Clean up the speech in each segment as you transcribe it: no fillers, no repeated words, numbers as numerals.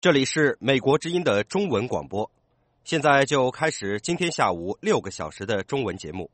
这里是美国之音的中文广播，现在就开始今天下午6个小时的中文节目。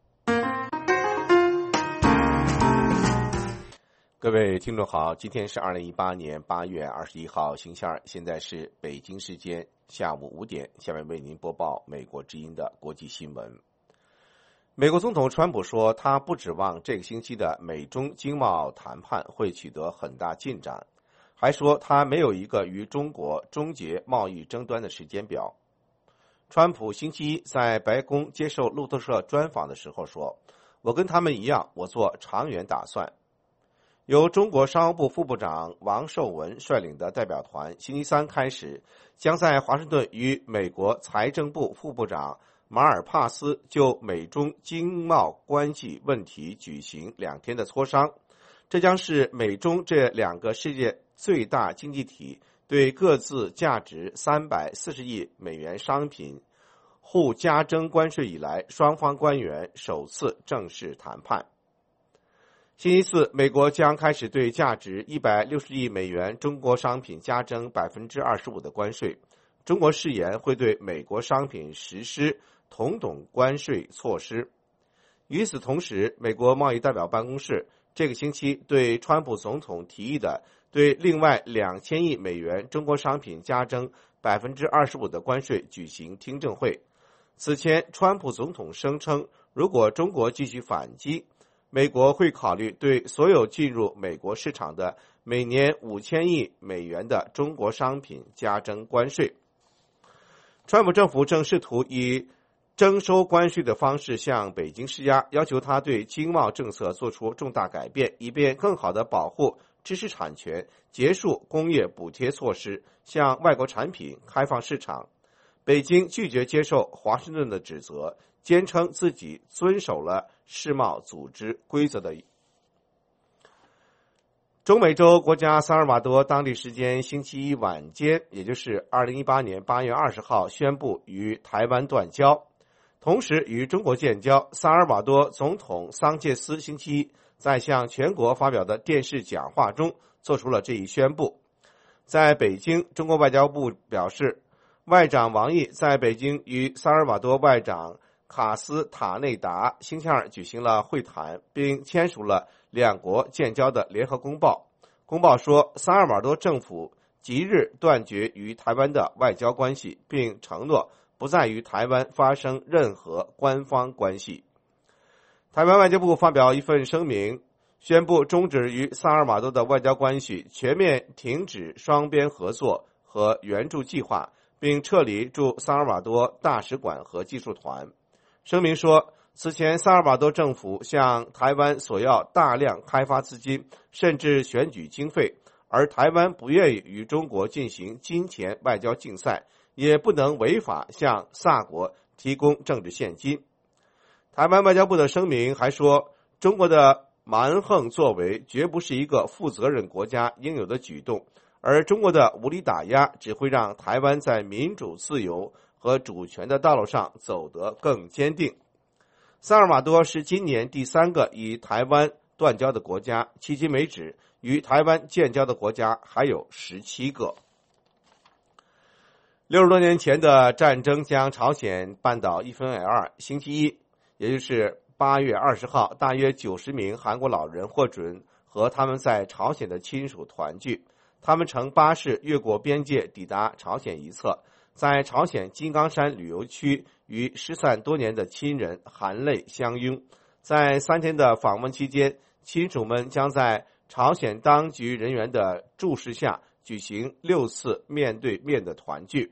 各位听众好，今天是2018年8月21号星期二，现在是北京时间下午5点，下面为您播报美国之音的国际新闻。美国总统川普说，他不指望这个星期的美中经贸谈判会取得很大进展，还说他没有一个与中国终结贸易争端的时间表。川普星期一在白宫接受路透社专访的时候说，我跟他们一样，我做长远打算。由中国商务部副部长王受文率领的代表团星期三开始，将在华盛顿与美国财政部副部长马尔帕斯就美中经贸关系问题举行2天的磋商。这将是美中这2个世界最大经济体对各自价值340亿美元商品互加征关税以来，双方官员首次正式谈判。星期四，美国将开始对价值160亿美元中国商品加征 25% 的关税。中国誓言会对美国商品实施同等关税措施。与此同时，美国贸易代表办公室这个星期对川普总统提议的对另外2000亿美元中国商品加征 25% 的关税举行听证会。此前，川普总统声称，如果中国继续反击，美国会考虑对所有进入美国市场的每年5000亿美元的中国商品加征关税。川普政府正试图以征收关税的方式向北京施压，要求他对经贸政策做出重大改变，以便更好地保护知识产权，结束工业补贴措施，向外国产品开放市场。北京拒绝接受华盛顿的指责，坚称自己遵守了世贸组织规则的。中美洲国家萨尔瓦多当地时间星期一晚间，也就是2018年8月20号宣布与台湾断交，同时与中国建交。萨尔瓦多总统桑切斯星期一在向全国发表的电视讲话中做出了这一宣布。在北京，中国外交部表示，外长王毅在北京与萨尔瓦多外长卡斯塔内达星期二举行了会谈，并签署了2国建交的联合公报。公报说，萨尔瓦多政府即日断绝与台湾的外交关系，并承诺不再与台湾发生任何官方关系。台湾外交部发表一份声明，宣布终止与萨尔瓦多的外交关系，全面停止双边合作和援助计划，并撤离驻萨尔瓦多大使馆和技术团。声明说，此前萨尔瓦多政府向台湾索要大量开发资金，甚至选举经费，而台湾不愿意与中国进行金钱外交竞赛，也不能违法向萨国提供政治现金。台湾外交部的声明还说，中国的蛮横作为绝不是一个负责任国家应有的举动，而中国的无理打压只会让台湾在民主自由和主权的道路上走得更坚定。萨尔瓦多是今年第3个与台湾断交的国家，迄今为止与台湾建交的国家还有17个。60多年前的战争将朝鲜半岛一分为二。星期一，也就是8月20号，大约90名韩国老人获准和他们在朝鲜的亲属团聚。他们乘巴士越过边界抵达朝鲜一侧，在朝鲜金刚山旅游区与失散多年的亲人含泪相拥。在3天的访问期间，亲属们将在朝鲜当局人员的注视下举行6次面对面的团聚。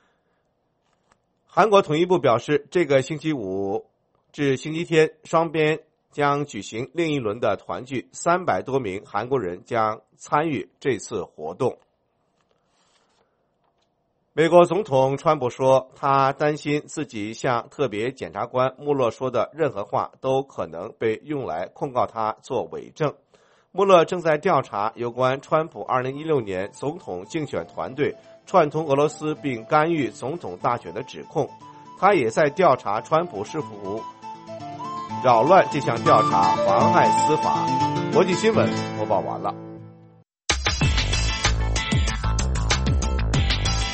韩国统一部表示，这个星期五至星期天，双边将举行另一轮的团聚，300多名韩国人将参与这次活动。美国总统川普说，他担心自己向特别检察官穆勒说的任何话都可能被用来控告他做伪证。穆勒正在调查有关川普2016年总统竞选团队串通俄罗斯并干预总统大选的指控，他也在调查川普是否扰乱这项调查，妨害司法。国际新闻播报完了。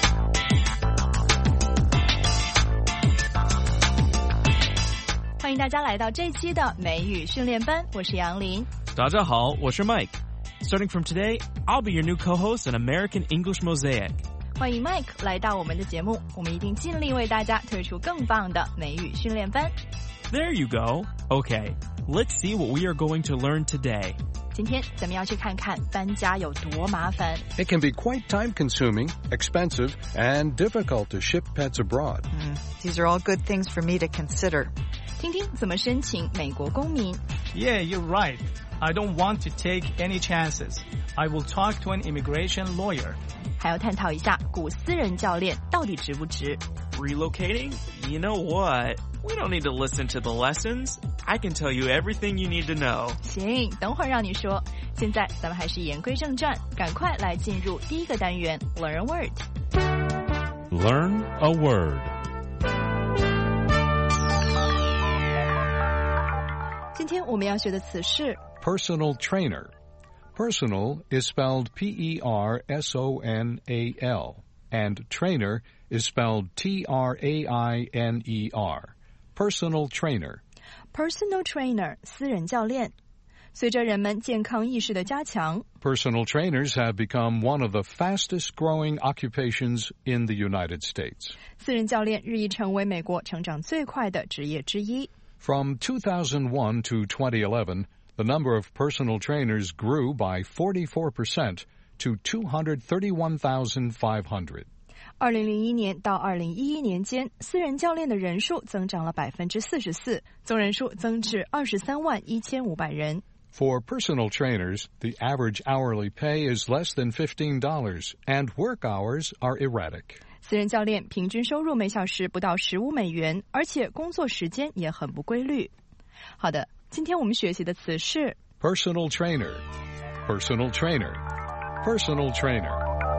迎大家来到这一期的美语训练班，我是杨林。 大家好，我是 Mike. Starting from today, I'll be your new co-host on American English Mosaic. 欢迎 Mike 来到我们的节目，我们一定尽力为大家推出更棒的美语训练班。 There you go. Okay, let's see what we are going to learn today. 今天咱们要去看看搬家有多麻烦。 It can be quite time-consuming, expensive, and difficult to ship pets abroad. These are all good things for me to consider. 听听怎么申请美国公民。 Yeah, you're right. I don't want to take any chances. I will talk to an immigration lawyer. 还要探讨一下雇私人教练到底值不值。 Relocating? You know what? We don't need to listen to the lessons. I can tell you everything you need to know. 行，等会儿让你说。现在咱们还是言归正传，赶快来进入第一个单元 Learn a Word。 Learn a word. 今天我们要学的词是 Personal trainer. Personal is spelled P-E-R-S-O-N-A-L, and trainer is spelled T-R-A-I-N-E-R. Personal trainer. Personal trainer 私人教练。随着人们健康意识的加强 Personal trainers have become one of the fastest-growing occupations in the United States. 私人教练日益成为美国成长最快的职业之一。 From 2001 to 2011, the number of personal trainers grew by 44% to 231,500. 2001年到2011年间，私人教练的人数增长了44%，总人数增至231500人。 For personal trainers, the average hourly pay is less than $15, and work hours are erratic. 私人教练平均收入每小时不到15美元，而且工作时间也很不规律。好的，今天我们学习的词是 Personal trainer, personal trainer, personal trainer.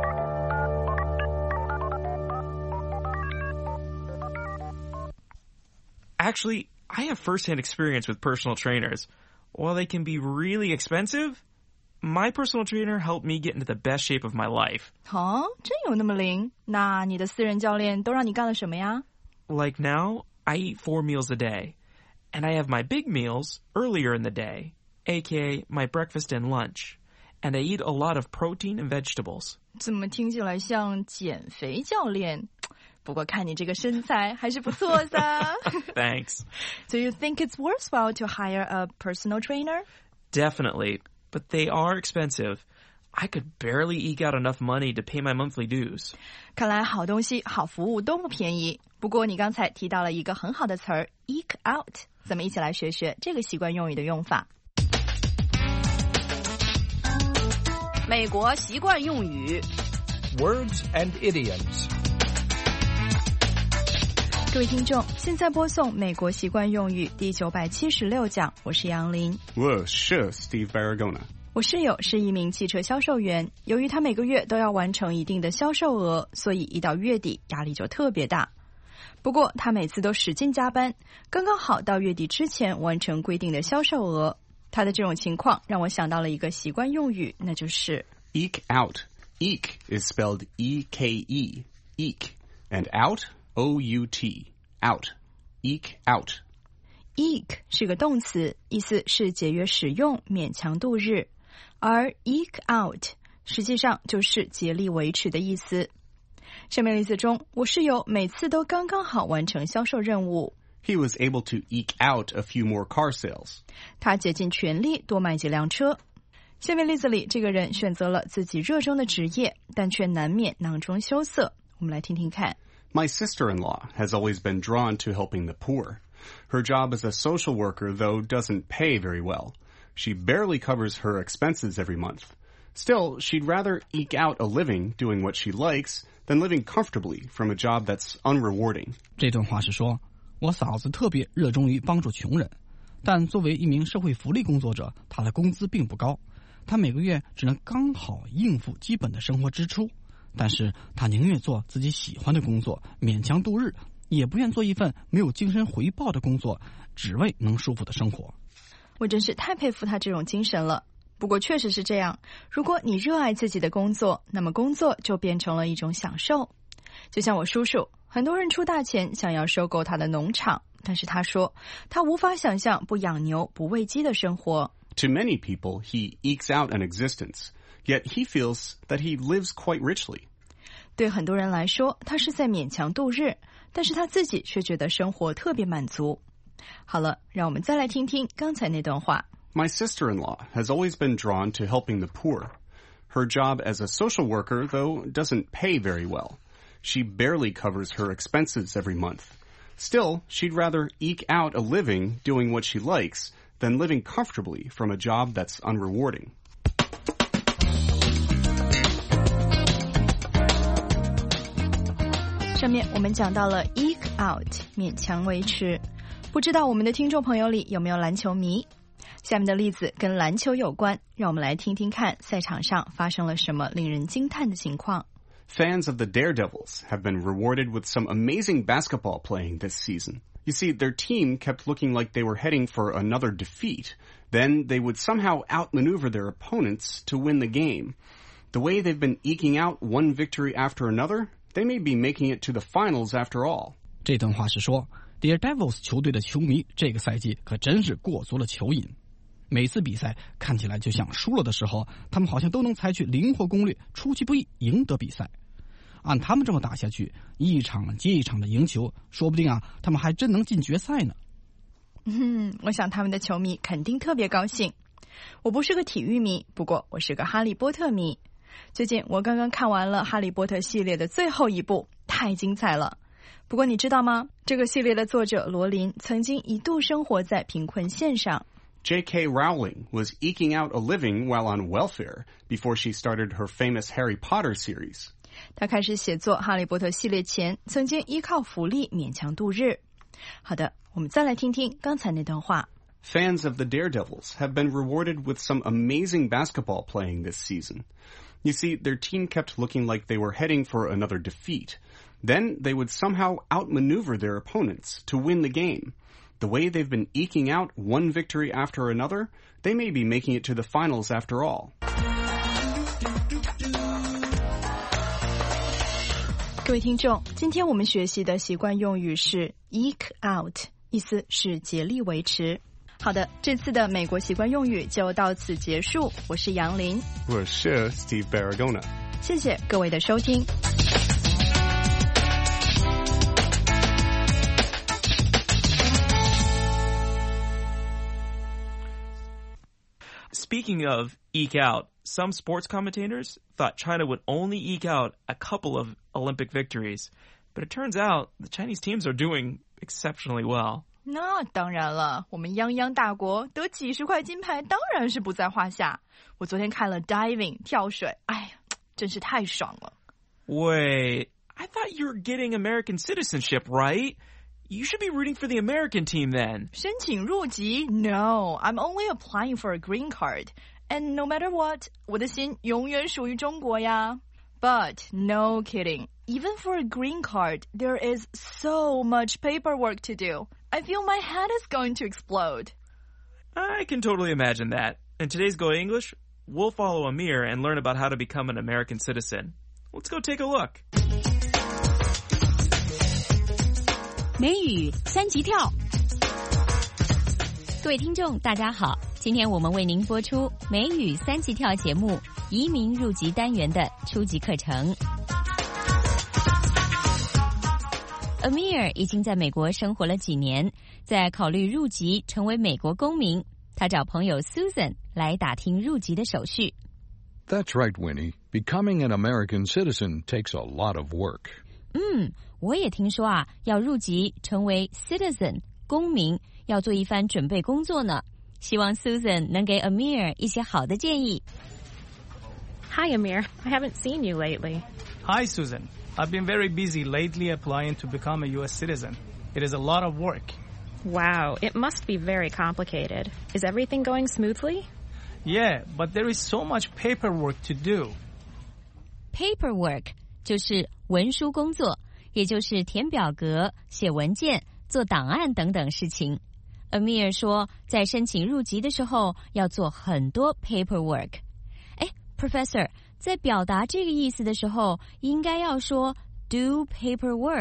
Actually, I have first-hand experience with personal trainers. While they can be really expensive, my personal trainer helped me get into the best shape of my life. 真有那么灵？那你的私人教练都让你干了什么呀？ Like now, I eat 4 meals a day, and I have my big meals earlier in the day, aka my breakfast and lunch, and I eat a lot of protein and vegetables. 怎么听起来像减肥教练？不过看你这个身材还是不错的。 Thanks. So you think it's worthwhile to hire a personal trainer? Definitely, but they are expensive. I could barely eke out enough money to pay my monthly dues. 看来好东西、好服务都不便宜。不过你刚才提到了一个很好的词儿 eke out， 咱们一起来学学这个习惯用语的用法。 美国习惯用语 Words and idioms. 各位听众，现在播送美国习惯用语第976讲，我是杨林。 我是 Steve Baragona。 我室友是一名汽车销售员，由于他每个月都要完成一定的销售额，所以一到月底压力就特别大。不过他每次都使劲加班，刚刚好到月底之前完成规定的销售额。他的这种情况让我想到了一个习惯用语，那就是 Eke out. Eke is spelled E-K-E. Eke. And out, O-U-T. Out. Eke out. Eke 是个动词，意思是节约使用，勉强度日。而 eke out 实际上就是竭力维持的意思。上面例子中，我室友每次都刚刚好完成销售任务。 He was able to eke out a few more car sales. 他竭尽全力多卖几辆车。下面例子里，这个人选择了自己热衷的职业，但却难免囊中羞涩。我们来听听看。 My sister-in-law has always been drawn to helping the poor. Her job as a social worker, though, doesn't pay very well. She barely covers her expenses every month. Still, she'd rather eke out a living doing what she likes than living comfortably from a job that's unrewarding. 这段话是说，我嫂子特别热衷于帮助穷人，但作为一名社会福利工作者，她的工资并不高，她每个月只能刚好应付基本的生活支出。但是她宁愿做自己喜欢的工作，勉强度日，也不愿做一份没有精神回报的工作，只为能舒服的生活。 我真是太佩服他这种精神了。不过确实是这样，如果你热爱自己的工作，那么工作就变成了一种享受。就像我叔叔， 很多人出大钱想要收购他的农场，但是他说他无法想象不养牛不喂鸡的生活。 To many people, he ekes out an existence, yet he feels that he lives quite richly. 对很多人来说，他是在勉强度日，但是他自己却觉得生活特别满足。好了，让我们再来听听刚才那段话。 My sister-in-law has always been drawn to helping the poor. Her job as a social worker, though, doesn't pay very well. She barely covers her expenses every month. Still, she'd rather eke out a living doing what she likes than living comfortably from a job that's unrewarding. 上面我们讲到了 eke out 勉强维持，不知道我们的听众朋友里有没有篮球迷？下面的例子跟篮球有关，让我们来听听看赛场上发生了什么令人惊叹的情况。 Fans of the Daredevils have been rewarded with some amazing basketball playing this season. You see, their team kept looking like they were heading for another defeat. Then they would somehow outmaneuver their opponents to win the game. The way they've been eking out one victory after another, they may be making it to the finals after all. 这段话是说 Daredevils 球队的球迷这个赛季可真是过足了球瘾。每次比赛看起来就像输了的时候，他们好像都能采取灵活攻略，出其不意赢得比赛。按他们这么打下去，一场接一场的赢球，说不定他们还真能进决赛呢。 我想他们的球迷肯定特别高兴。我不是个体育迷，不过我是个哈利波特迷。最近我刚刚看完了哈利波特系列的最后一部，太精彩了。不过你知道吗？这个系列的作者罗琳曾经一度生活在贫困线上。 J.K. Rowling was eking out a living while on welfare before she started her famous Harry Potter series. 他开始写作哈利波特系列前，曾经依靠福利勉强度日。好的，我们再来听听刚才那段话。 Fans of the Daredevils have been rewarded with some amazing basketball playing this season. You see, their team kept looking like they were heading for another defeat. Then they would somehow outmaneuver their opponents to win the game. The way they've been eking out one victory after another, they may be making it to the finals after all. 各位听众，今天我们学习的习惯用语是 eke out， 意思是竭力维持。好的，这次的美国习惯用语就到此结束。我是杨林， 我是 Steve Baragona。 谢谢各位的收听。 Speaking of eke out, some sports commentators thought China would only eke out a couple of Olympic victories, but it turns out the Chinese teams are doing exceptionally well. 那当然了，我们泱泱大国得几十块金牌当然是不在话下。我昨天看了 diving 跳水，哎呀，真是太爽了。 Wait, I thought you were getting American citizenship, right? You should be rooting for the American team then. 申请入籍 ？No, I'm only applying for a green card. And no matter what, 我的心永远属于中国呀。But no kidding. Even for a green card, there is so much paperwork to do. I feel my head is going to explode. I can totally imagine that. In today's Go English, we'll follow Amir and learn about how to become an American citizen. Let's go take a look. 美语三级跳，各位听众大家好，今天我们为您播出美语三级跳节目移民入籍单元的初级课程。Amir 已经在美国生活了几年，在考虑入籍成为美国公民，他找朋友 Susan 来打听入籍的手续。 That's right, Winnie. Becoming an American citizen takes a lot of work. 我也听说要入籍成为 citizen 公民，要做一番准备工作呢。希望 Susan 能给 Amir 一些好的建议。 Hi, Amir. I haven't seen you lately. Hi, Susan. I've been very busy lately applying to become a U.S. citizen. It is a lot of work. Wow, it must be very complicated. Is everything going smoothly? Yeah, but there is so much paperwork to do. Paperwork 就是文书工作，也就是填表格、写文件、做档案等等事情。Amir 说，在申请入籍的时候要做很多 paperwork。Professor， 在表达这个意思的时候，应该要说 do paperwork，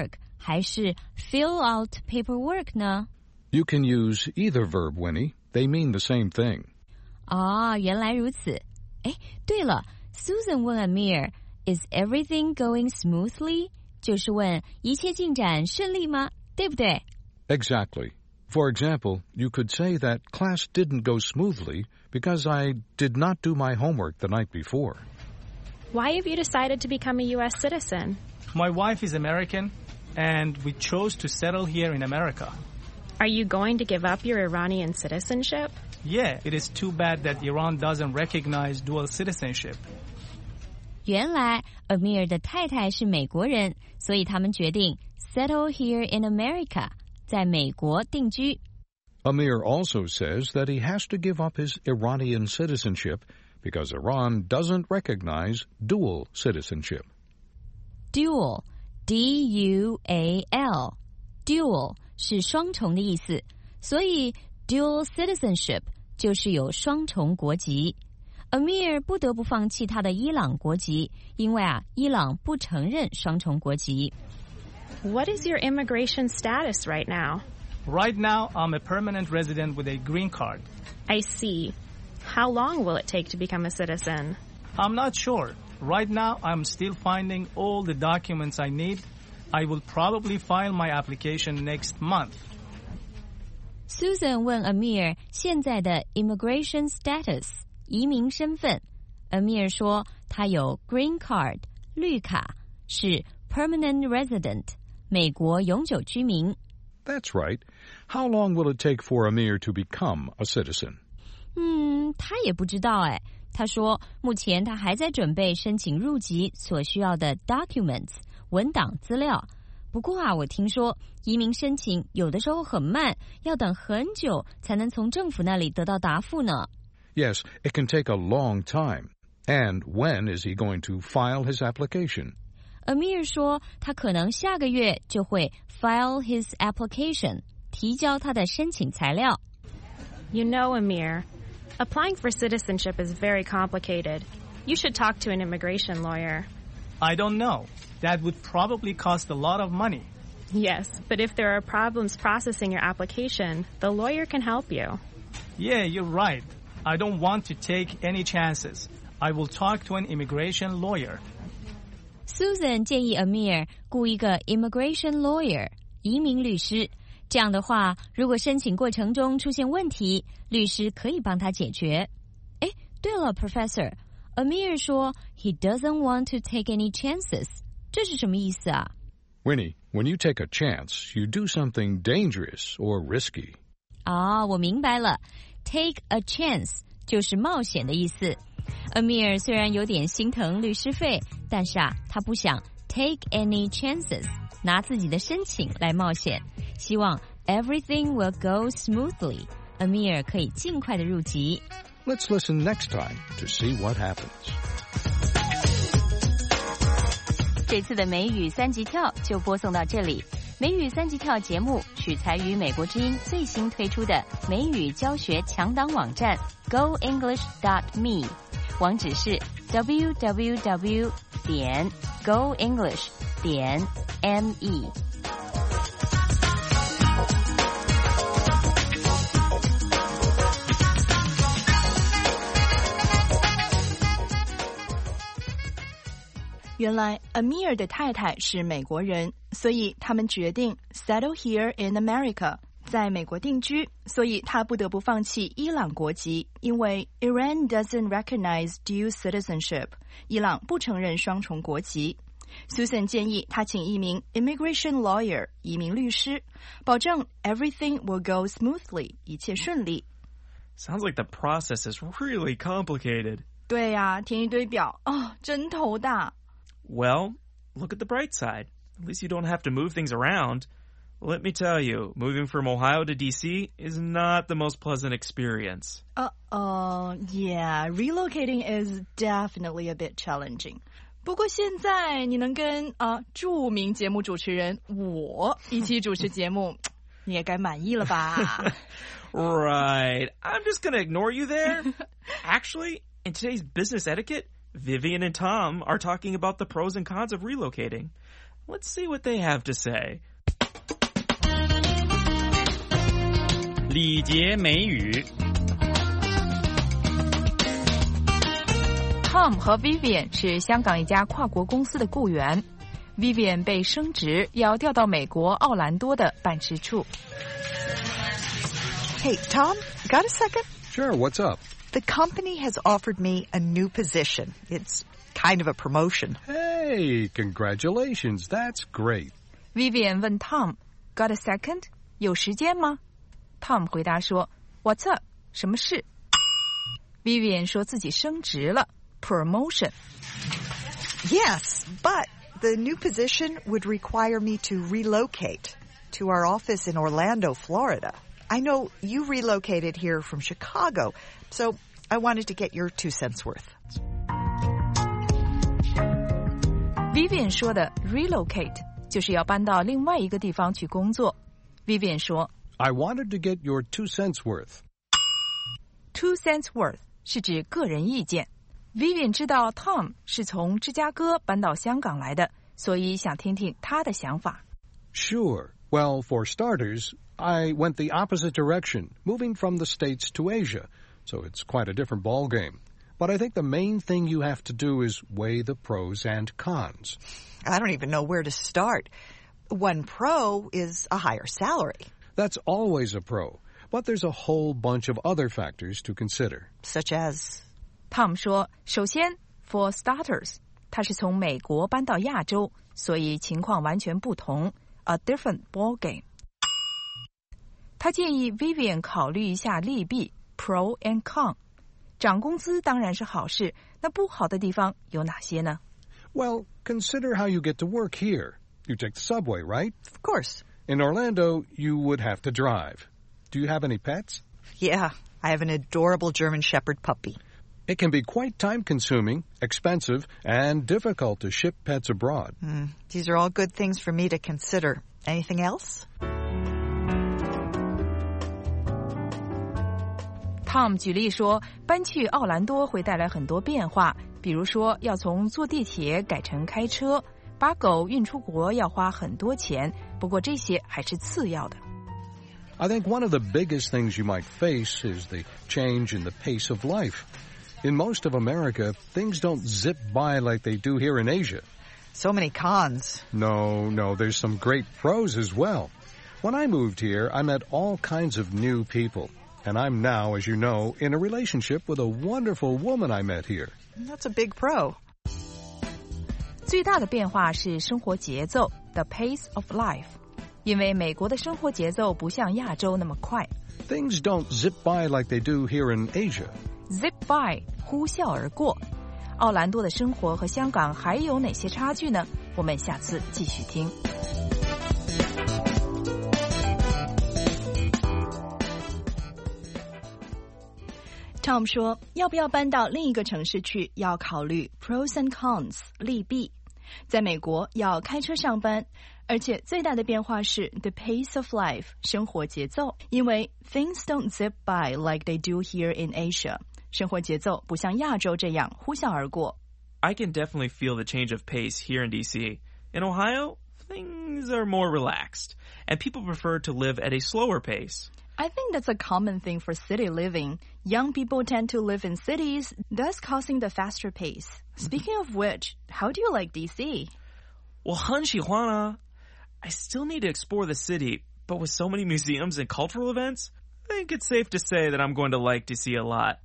还是 fill out paperwork 呢？ You can use either verb, Winnie. They mean the same thing. 哦，原来如此。哎，对了 ，Susan 问 Amir, "Is everything going smoothly?" 就是问一切进展顺利吗？对不对？ Exactly. For example, you could say that class didn't go smoothly because I did not do my homework the night before. Why have you decided to become a U.S. citizen? My wife is American, and we chose to settle here in America. Are you going to give up your Iranian citizenship? Yeah, it is too bad that Iran doesn't recognize dual citizenship. 原来 Amir 的太太是美国人，所以他们决定 settle here in America, 在美国定居。 Amir also says that he has to give up his Iranian citizenship because Iran doesn't recognize dual citizenship. Dual, D-U-A-L, dual 是双重的意思，所以 dual citizenship 就是有双重国籍。Amir 不得不放弃他的伊朗国籍，因为伊朗不承认双重国籍。 What is your immigration status right now? Right now, I'm a permanent resident with a green card. I see. How long will it take to become a citizen? I'm not sure. Right now, I'm still finding all the documents I need. I will probably file my application next month. Susan 问 Amir 现在的 immigration status 移民身份。Amir 说他有 green card 绿卡，是 permanent resident 美国永久居民。 That's right. How long will it take for Amir to become a citizen? 他也不知道哎。他说目前他还在准备申请入籍所需要的 documents 文档资料。不过我听说移民申请有的时候很慢，要等很久才能从政府那里得到答复呢。 Yes, it can take a long time. And when is he going to file his application? Amir 说他可能下个月就会 file his application 提交他的申请材料。 You know, Amir, applying for citizenship is very complicated. You should talk to an immigration lawyer. I don't know. That would probably cost a lot of money. Yes, but if there are problems processing your application, the lawyer can help you. Yeah, you're right. I don't want to take any chances. I will talk to an immigration lawyer. Susan 建议 Amir 雇一个 immigration lawyer 移民律师。这样的话，如果申请过程中出现问题，律师可以帮他解决。哎，对了 ，Professor， Amir 说 he doesn't want to take any chances， 这是什么意思啊？ Winnie, when you take a chance, you do something dangerous or risky. 我明白了 ，take a chance 就是冒险的意思。Amir 虽然有点心疼律师费，但是他不想 take any chances， 拿自己的申请来冒险，希望 everything will go smoothly， Amir 可以尽快的入籍。 Let's listen next time to see what happens. 这次的美语三级跳就播送到这里。美语三级跳节目取材于美国之音最新推出的美语教学强档网站 goenglish.me， 网址是 www.goenglish.me。 原来 Amir 的太太是美国人，所以他们决定 settle here in America， 在美国定居，所以他不得不放弃伊朗国籍，因为 Iran doesn't recognize dual citizenship， 伊朗不承认双重国籍。Susan 建议他请一名 immigration lawyer 移民律师，保证 everything will go smoothly， 一切顺利。 Sounds like the process is really complicated. 对呀，填一堆表，真头大。 Well, look at the bright side. At least you don't have to move things around. Let me tell you, moving from Ohio to D.C. is not the most pleasant experience. Yeah, relocating is definitely a bit challenging. 不过现在你能跟著名节目主持人我一起主持节目，你也该满意了吧？ Right. I'm just going to ignore you there. Actually, in today's business etiquette, Vivian and Tom are talking about the pros and cons of relocating. Let's see what they have to say. 礼节美语。 Tom 和 Vivian 是香港一家跨国公司的雇员。Vivian 被升职，要调到美国奥兰多的办事处。 Hey, Tom, got a second? Sure, what's up? The company has offered me a new position. It's kind of a promotion. Hey, congratulations. That's great. Vivian 问 Tom, got a second? 有时间吗？ Tom 回答说 What's up? 什么事？ Vivian 说自己升职了 Promotion. Yes, but the new position would require me to relocate to our office in Orlando, Florida. I know you relocated here from Chicago, so I wanted to get your 2 cents worth. Vivian 说的 relocate 就是要搬到另外一个地方去工作。Vivian 说 I wanted to get your 2 cents worth. 2 cents worth 是指个人意见。Vivian 知道 Tom 是从芝加哥搬到香港来的，所以想听听他的想法。 Sure. Well, for starters, I went the opposite direction, moving from the States to Asia, so it's quite a different ballgame. But I think the main thing you have to do is weigh the pros and cons. I don't even know where to start. One pro is a higher salary. That's always a pro, but there's a whole bunch of other factors to consider. Such as? Tom 说，首先 for starters, 他是从美国搬到亚洲，所以情况完全不同 ，a different ballgame. 他建议 Vivian 考虑一下利弊 pro and con. 涨工资当然是好事，那不好的地方有哪些呢？ Well, consider how you get to work here. You take the subway, right? Of course. In Orlando, you would have to drive. Do you have any pets? Yeah, I have an adorable German Shepherd puppy. It can be quite time-consuming, expensive, and difficult to ship pets abroad. These are all good things for me to consider. Anything else? Tom 举例说，搬去奥兰多会带来很多变化，比如说要从坐地铁改成开车，把狗运出国要花很多钱，不过这些还是次要的。 I think one of the biggest things you might face is the change in the pace of life. In most of America, things don't zip by like they do here in Asia. So many cons. No, there's some great pros as well. When I moved here, I met all kinds of new people. And I'm now, as you know, in a relationship with a wonderful woman I met here. That's a big pro. 最大的变化是生活节奏 the pace of life. 因为美国的生活节奏不像亚洲那么快。 Things don't zip by like they do here in Asia. Zip by, 呼啸而过。奥兰多的生活和香港还有哪些差距呢？我们下次继续听。Tom 说，要不要搬到另一个城市去，要考虑 pros and cons 利弊。在美国要开车上班，而且最大的变化是 the pace of life 生活节奏，因为 things don't zip by like they do here in Asia 生活节奏不像亚洲这样呼啸而过。 I can definitely feel the change of pace here in DC. In Ohio, things are more relaxed, and people prefer to live at a slower pace. I think that's a common thing for city living. Young people tend to live in cities, thus causing the faster pace. Speaking of which, how do you like DC? 我很喜欢啊. I still need to explore the city, but with so many museums and cultural events, I think it's safe to say that I'm going to like DC a lot.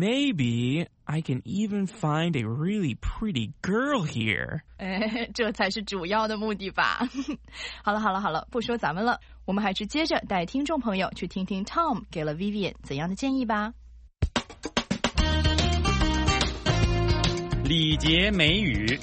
Maybe I can even find a really pretty girl here. 这才是主要的目的吧。好了，不说咱们了，我们还是接着带听众朋友去听听 Tom 给了 Vivian 怎样的建议吧。 礼节美语。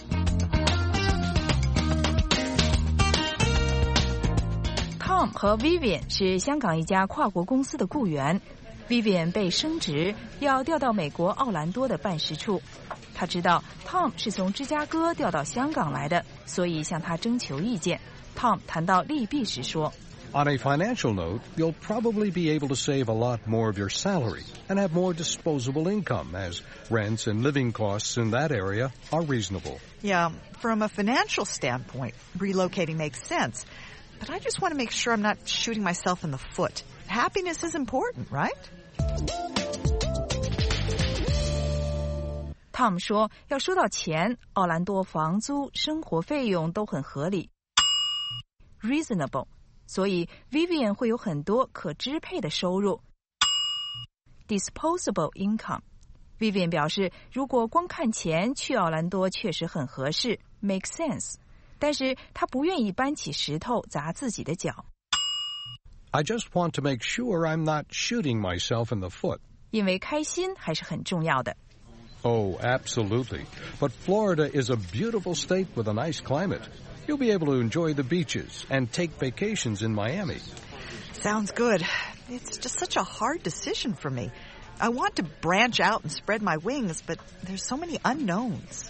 Tom 和 Vivian 是香港一家跨国公司的雇员。Vivian 被升职，要调到美国奥兰多的办事处。他知道 Tom 是从芝加哥调到香港来的，所以向他征求意见。Tom 谈到利弊时说 On a financial note, you'll probably be able to save a lot more of your salary and have more disposable income as rents and living costs in that area are reasonable. Yeah, from a financial standpoint, relocating makes sense. But I just want to make sure I'm not shooting myself in the foot. Happiness is important, right? Tom 说，要说到钱，奥兰多房租、生活费用都很合理 ，reasonable， 所以 Vivian 会有很多可支配的收入 ，disposable income。Vivian 表示，如果光看钱去奥兰多确实很合适 ，make sense， 但是他不愿意搬起石头砸自己的脚。 I just want to make sure I'm not shooting myself in the foot. 因为开心还是很重要的。 Oh, absolutely. But Florida is a beautiful state with a nice climate. You'll be able to enjoy the beaches and take vacations in Miami. Sounds good. It's just such a hard decision for me. I want to branch out and spread my wings, but there's so many unknowns.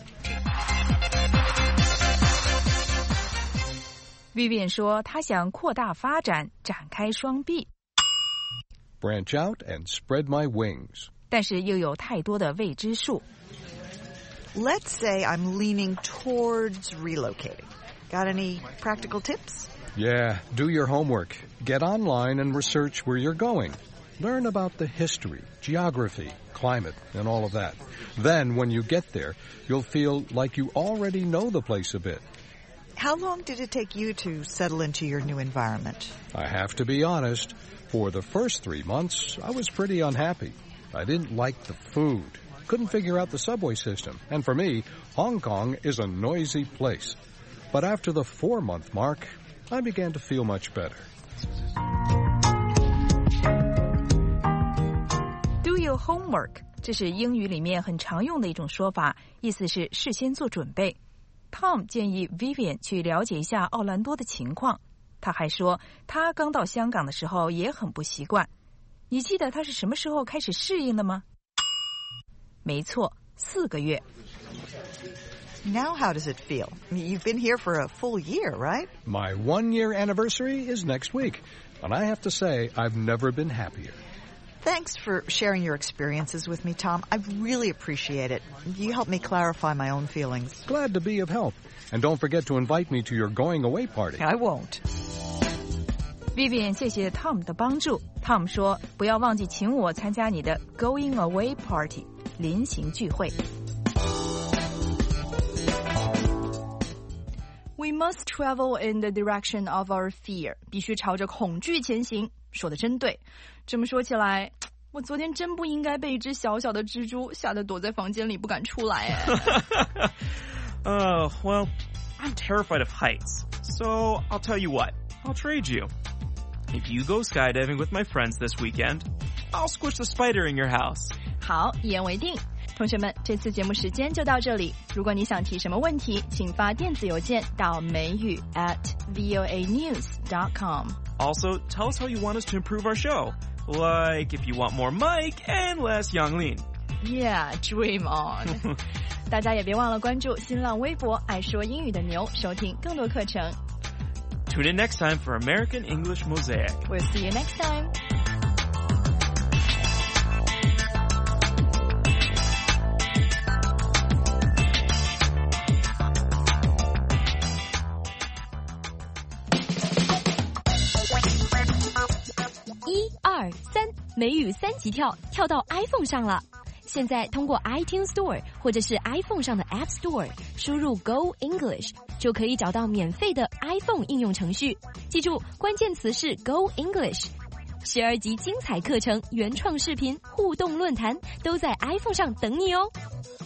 Vivian 说，她想扩大发展，展开双臂。 Branch out and spread my wings. 但是又有太多的未知数。 Let's say I'm leaning towards relocating. Got any practical tips? Yeah, do your homework. Get online and research where you're going. Learn about the history, geography, climate, and all of that. Then, when you get there, you'll feel like you already know the place a bit. How long did it take you to settle into your new environment? I have to be honest. For the first 3 months, I was pretty unhappy.I didn't like the food, couldn't figure out the subway system, and for me, Hong Kong is a noisy place. But after the 4-month mark, I began to feel much better. Do your homework. 这是英语里面很常用的一种说法，意思是事先做准备。Tom 建议 Vivian 去了解一下奥兰多的情况。他还说，他刚到香港的时候也很不习惯。你记得他是什么时候开始适应的吗？没错，4个月。 Now how does it feel? You've been here for a full year, right? My 1-year anniversary is next week, and I have to say I've never been happier. Thanks for sharing your experiences with me, Tom. I really appreciate it. You helped me clarify my own feelings. Glad to be of help. And don't forget to invite me to your going away party. I won't. Vivian 谢谢 Tom 的帮助。Tom 说，不要忘记请我参加你的 going away party 临行聚会。We must travel in the direction of our fear. 必须朝着恐惧前行。说的真对。这么说起来，我昨天真不应该被一只小小的蜘蛛吓得躲在房间里不敢出来哎。 Well, I'm terrified of heights. So I'll tell you what. I'll trade you. If you go skydiving with my friends this weekend, I'll squish the spider in your house. 好，一言为定。同学们，这次节目时间就到这里。如果你想提什么问题，请发电子邮件到美语@voanews.com。 Also, tell us how you want us to improve our show. Like if you want more Mike and less Yanglin. Yeah, dream on. 大家也别忘了关注新浪微博爱说英语的牛，收听更多课程。 Tune in next time for American English Mosaic. We'll see you next time. (1、2、3) 美语3级跳，跳到 iPhone 上了。现在通过 iTunes Store 或者是 iPhone 上的 App Store 输入 Go English 就可以找到免费的 iPhone 应用程序。记住，关键词是 Go English。12集精彩课程、原创视频、互动论坛都在 iPhone 上等你哦。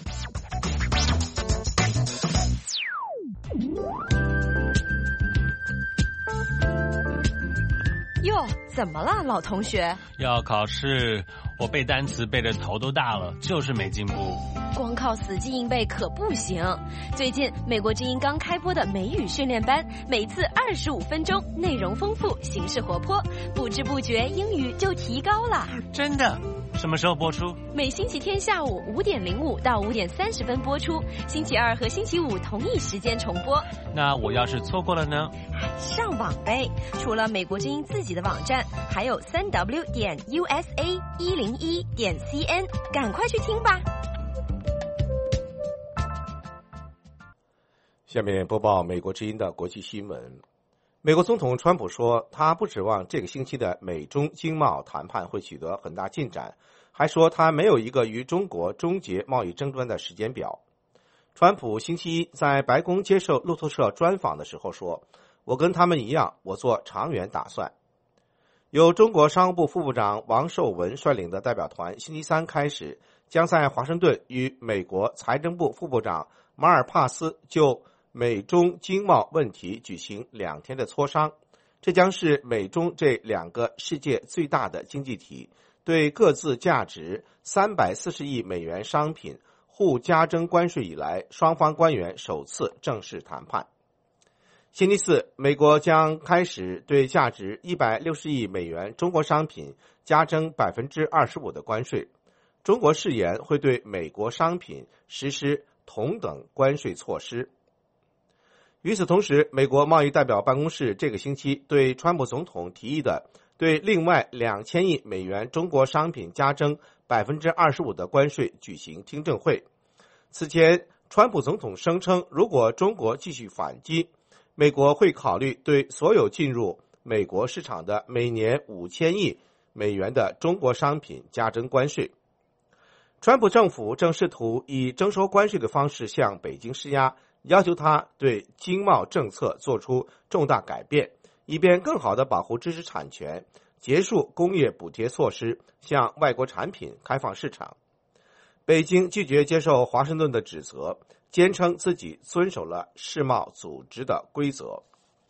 哟，怎么了，老同学？ 要考试，我背单词背得头都大了，就是没进步。 光靠死记硬背可不行。最近美国之音刚开播的美语训练班，每次25分钟，内容丰富，形式活泼，不知不觉英语就提高了。 真的？什么时候播出？ 每星期天下午5点05到5点30分播出，星期二和星期五同一时间重播。 那我要是错过了呢？ 上网呗，除了美国之音自己的网站，还有3w.usa101.cn， 赶快去听吧。 下面播报美国之音的国际新闻。 美国总统川普说，他不指望这个星期的美中经贸谈判会取得很大进展，还说他没有一个与中国终结贸易争端的时间表。川普星期一在白宫接受路透社专访的时候说，我跟他们一样，我做长远打算。由中国商务部副部长王受文率领的代表团星期三开始将在华盛顿与美国财政部副部长马尔帕斯就美中经贸问题举行2天的磋商，这将是美中这2个世界最大的经济体对各自价值340亿美元商品互加征关税以来，双方官员首次正式谈判。星期四，美国将开始对价值160亿美元中国商品加征 25% 的关税，中国誓言会对美国商品实施同等关税措施。与此同时，美国贸易代表办公室这个星期对川普总统提议的对另外2000亿美元中国商品加征 25% 的关税举行听证会。此前，川普总统声称，如果中国继续反击，美国会考虑对所有进入美国市场的每年5000亿美元的中国商品加征关税。川普政府正试图以征收关税的方式向北京施压，要求他对经贸政策做出重大改变，以便更好地保护知识产权，结束工业补贴措施，向外国产品开放市场。北京拒绝接受华盛顿的指责，坚称自己遵守了世贸组织的规则。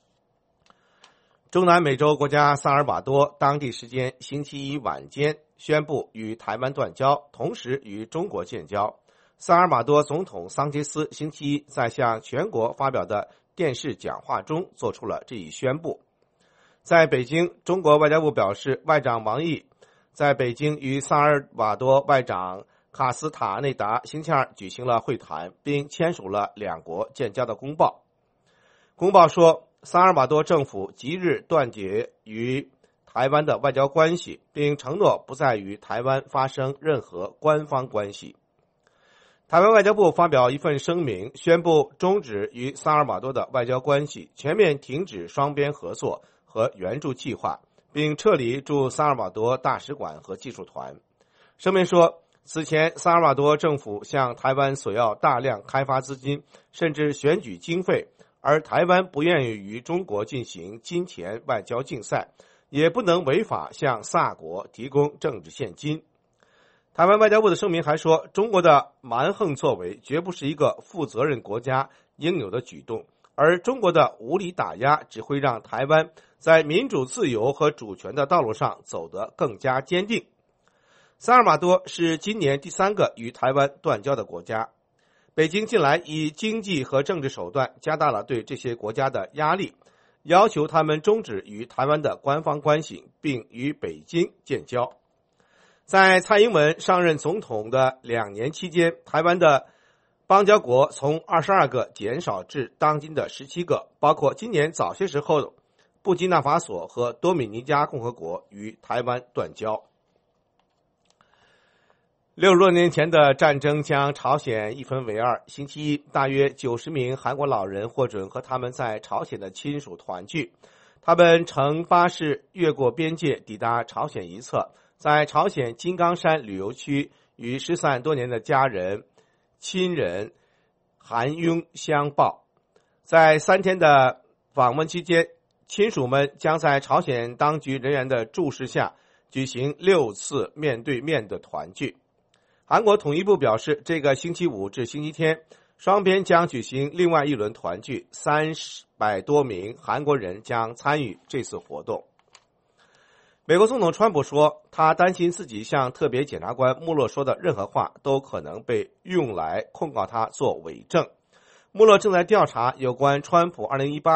中南美洲国家萨尔瓦多当地时间星期一晚间宣布与台湾断交，同时与中国建交。萨尔瓦多总统桑切斯星期一在向全国发表的电视讲话中做出了这一宣布。在北京，中国外交部表示，外长王毅在北京与萨尔瓦多外长卡斯塔内达星期二举行了会谈，并签署了2国建交的公报。公报说，萨尔瓦多政府即日断绝与台湾的外交关系，并承诺不再与台湾发生任何官方关系。台湾外交部发表一份声明，宣布终止与萨尔瓦多的外交关系，全面停止双边合作和援助计划，并撤离驻萨尔瓦多大使馆和技术团。声明说，此前萨尔瓦多政府向台湾索要大量开发资金，甚至选举经费，而台湾不愿意与中国进行金钱外交竞赛，也不能违法向萨国提供政治现金。台湾外交部的声明还说，中国的蛮横作为绝不是一个负责任国家应有的举动，而中国的无理打压只会让台湾在民主自由和主权的道路上走得更加坚定。萨尔瓦多是今年第3个与台湾断交的国家。北京近来以经济和政治手段加大了对这些国家的压力，要求他们终止与台湾的官方关系，并与北京建交。在蔡英文上任总统的2年期间，台湾的邦交国从22个减少至当今的17个，包括今年早些时候布基纳法索和多米尼加共和国与台湾断交。60多年前的战争将朝鲜一分为二。星期一，大约90名韩国老人获准和他们在朝鲜的亲属团聚。他们乘巴士越过边界，抵达朝鲜一侧，在朝鲜金刚山旅游区与失散多年的家人、亲人韩拥相抱。在3天的访问期间，亲属们将在朝鲜当局人员的注视下举行6次面对面的团聚。韩国统一部表示，这个星期五至星期天，双边将举行另外一轮团聚，300多名韩国人将参与这次活动。美国总统川普说，他担心自己向特别检察官穆勒说的任何话都可能被用来控告他做伪证。穆勒正在调查有关川普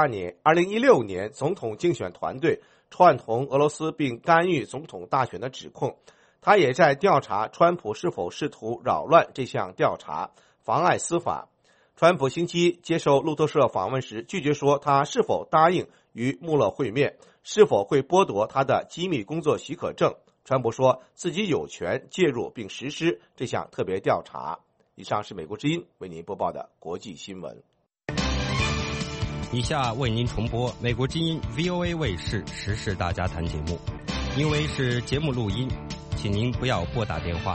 2016年总统竞选团队串同俄罗斯并干预总统大选的指控。他也在调查川普是否试图扰乱这项调查，妨碍司法。川普星期一接受路透社访问时拒绝说他是否答应与穆勒会面，是否会剥夺他的机密工作许可证。川普说自己有权介入并实施这项特别调查。以上是美国之音为您播报的国际新闻。 以下为您重播美国之音 VOA 卫视时事大家谈节目，因为是节目录音，请您不要拨打电话。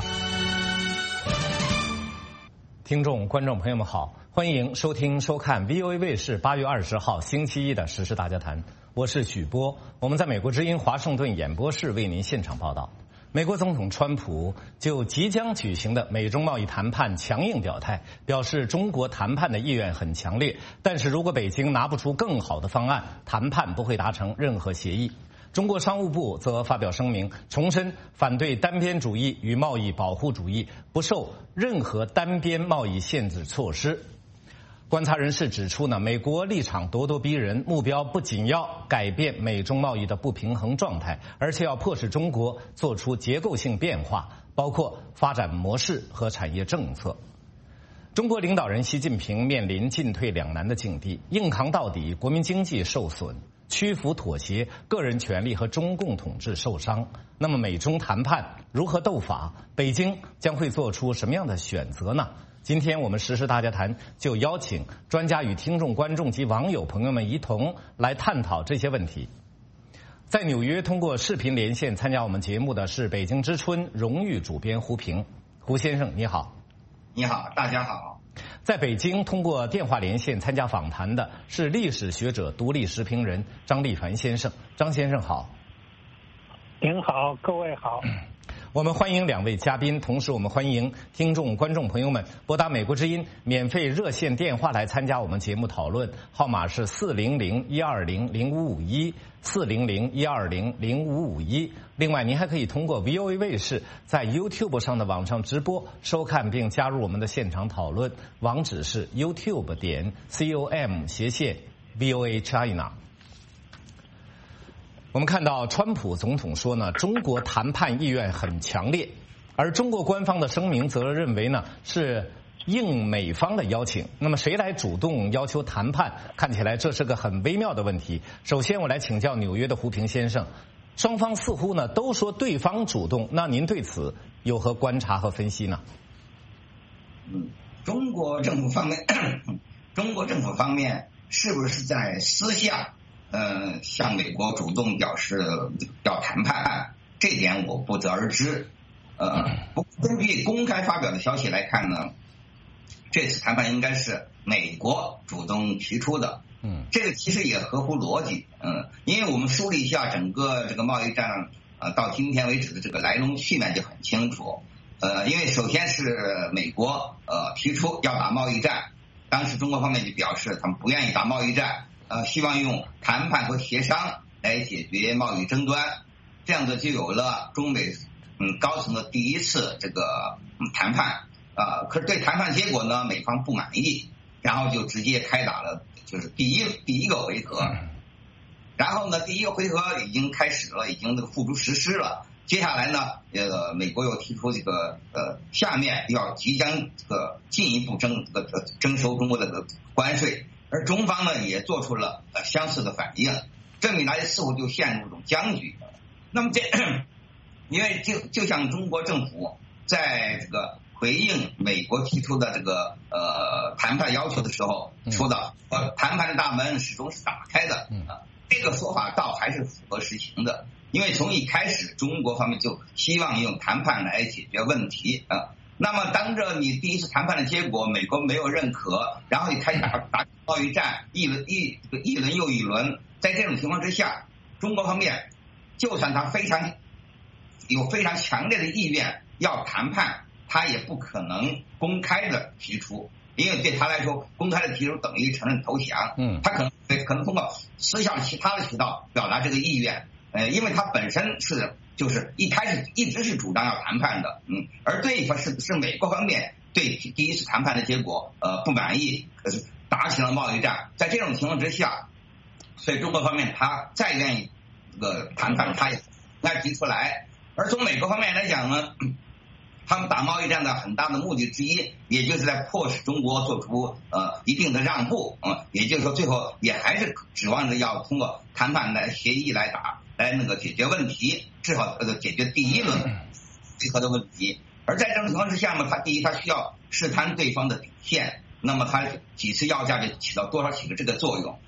听众、观众朋友们好，欢迎收听、收看 VOA 卫视8月20号星期一的时事大家谈，我是许波，我们在美国之音华盛顿演播室为您现场报道。美国总统川普就即将举行的美中贸易谈判强硬表态，表示中国谈判的意愿很强烈，但是如果北京拿不出更好的方案，谈判不会达成任何协议。中国商务部则发表声明，重申反对单边主义与贸易保护主义，不受任何单边贸易限制措施。观察人士指出呢，美国立场咄咄逼人，目标不仅要改变美中贸易的不平衡状态，而且要迫使中国做出结构性变化，包括发展模式和产业政策。中国领导人习近平面临进退两难的境地，硬扛到底，国民经济受损；屈服妥协，个人权利和中共统治受伤。那么美中谈判如何斗法？北京将会做出什么样的选择呢？今天我们时事大家谈就邀请专家与听众、观众及网友朋友们一同来探讨这些问题。在纽约通过视频连线参加我们节目的是北京之春荣誉主编胡平。胡先生你好。 你好，大家好。 在北京通过电话连线参加访谈的是历史学者、独立时评人张立传先生。张先生好。 您好，各位好。 我们欢迎两位嘉宾，同时我们欢迎听众、观众朋友们拨打美国之音免费热线电话来参加我们节目讨论，号码是400-120-0551 400-120-0551。另外，您还可以通过 VOA 卫视在 YouTube 上的网上直播收看并加入我们的现场讨论，网址是 youtube.com/VOA China。我们看到川普总统说呢，中国谈判意愿很强烈，而中国官方的声明则认为呢是应美方的邀请。那么谁来主动要求谈判？看起来这是个很微妙的问题。首先我来请教纽约的胡平先生，双方似乎呢都说对方主动，那您对此有何观察和分析呢？ 中国政府方面是不是在私下向美国主动表示要谈判，这点我不得而知。不过根据公开发表的消息来看呢，这次谈判应该是美国主动提出的。这个其实也合乎逻辑。因为我们梳理一下整个这个贸易战到今天为止的这个来龙去脉就很清楚。因为首先是美国提出要打贸易战，当时中国方面就表示他们不愿意打贸易战。希望用谈判和协商来解决贸易争端，这样子就有了中美高层的第一次这个谈判。可是对谈判结果呢，美方不满意，然后就直接开打了，就是第一个回合。然后呢，第一个回合已经开始了，已经付诸实施了。接下来呢，美国又提出这个下面即将这个进一步征收中国的关税。而中方呢也做出了相似的反应，这么一来似乎就陷入一种僵局。那么因为就像中国政府在这个回应美国提出的这个谈判要求的时候说的，谈判的大门始终是打开的。这个说法倒还是符合实情的，因为从一开始中国方面就希望用谈判来解决问题。那么当着你第一次谈判的结果美国没有认可，然后你开始打贸易战，一轮又一轮，在这种情况之下，中国方面就算他非常强烈的意愿要谈判，他也不可能公开的提出，因为对他来说公开的提出等于承认投降。他可能通过私下的其他的渠道表达这个意愿。因为他本身就是一开始一直是主张要谈判的。而对方是美国方面对第一次谈判的结果不满意，打起了贸易战。在这种情况之下，所以中国方面他再愿意这个谈判，他也应该提出来。而从美国方面来讲呢，他们打贸易战的很大的目的之一，也就是在迫使中国做出一定的让步。也就是说最后也还是指望着要通过谈判来协议来解决问题，至少解决第一轮回合的问题。而在这种情况之下呢，他第一他需要试探对方的底线，那么他几次要价就起了这个作用。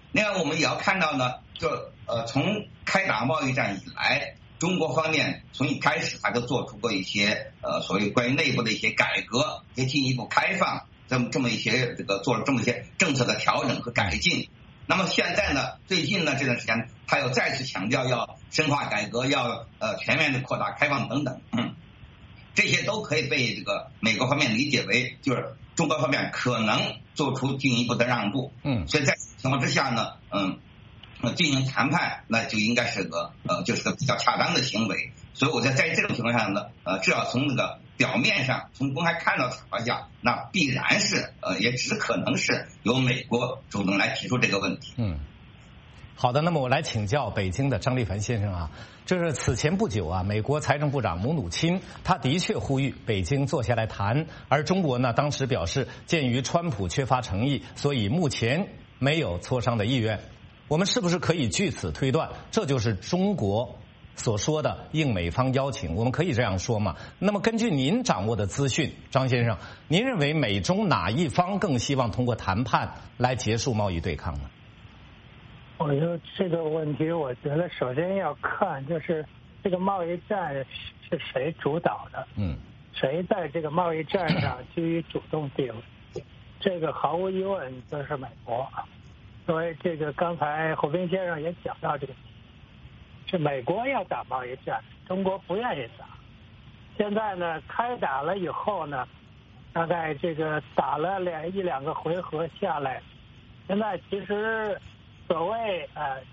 另外我们也要看到呢，从开打贸易战以来，中国方面从一开始他就做出过一些所谓关于内部的一些改革，也进一步开放，这么一些做了这么一些政策的调整和改进。那么现在呢，最近呢这段时间，他又再次强调要深化改革，要全面的扩大开放等等，这些都可以被美国方面理解为就是中国方面可能做出进一步的让步。所以在情况之下呢，进行谈判，那就应该是就是个比较恰当的行为。所以我在这种情况下呢，至少从表面上，从公开看到场合下，那必然是也只可能是由美国主动来提出这个问题。 好的，那么我来请教北京的张立凡先生啊，这是此前不久啊，美国财政部长姆努钦他的确呼吁北京坐下来谈，而中国呢当时表示，鉴于川普缺乏诚意，所以目前没有磋商的意愿。我们是不是可以据此推断，这就是中国所说的应美方邀请？我们可以这样说吗？那么根据您掌握的资讯，张先生，您认为美中哪一方更希望通过谈判来结束贸易对抗呢？ 我觉得这个问题，我觉得首先要看就是这个贸易战是谁主导的，谁在这个贸易战上居于主动地位，这个毫无疑问就是美国。所以这个刚才侯斌先生也讲到这个，是美国要打贸易战，中国不愿意打。现在呢，开打了以后呢，大概这个打了一两个回合下来，现在其实所谓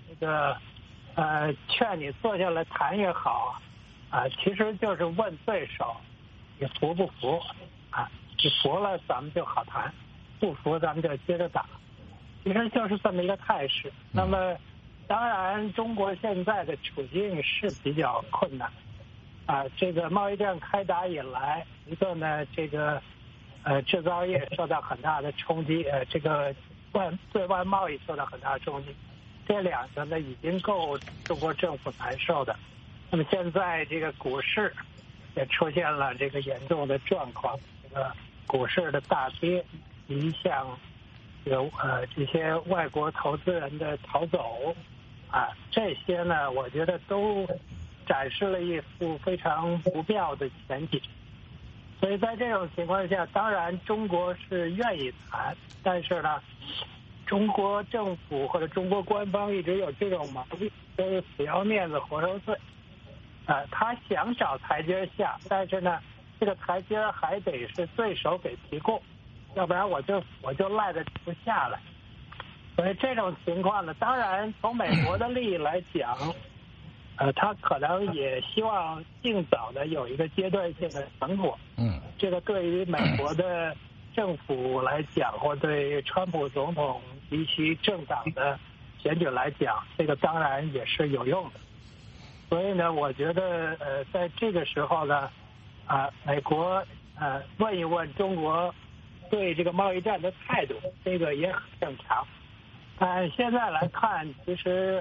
劝你坐下来谈也好其实就是问对手你服不服你服了咱们就好谈，不服咱们就接着打。其实就是这么一个态势。那么当然中国现在的处境是比较困难这个贸易战开打以来，一个呢这个制造业受到很大的冲击，这个对外贸易受到很大的冲击，这两个呢已经够中国政府难受的。那么现在这个股市也出现了这个严重的状况，这个股市的大跌，影响这些外国投资人的逃走这些呢我觉得都展示了一副非常不妙的前景。所以在这种情况下，当然中国是愿意谈，但是呢中国政府或者中国官方一直有这种毛病，就是死要面子活受罪他想找台阶下，但是呢这个台阶还得是对手给提供，要不然我就赖着不下来。所以这种情况呢，当然从美国的利益来讲他可能也希望尽早的有一个阶段性的成果。这个对于美国的政府来讲，或对川普总统及其政党的选举来讲，这个当然也是有用的。所以呢，我觉得在这个时候呢美国问一问中国对这个贸易战的态度，这个也很正常。但现在来看，其实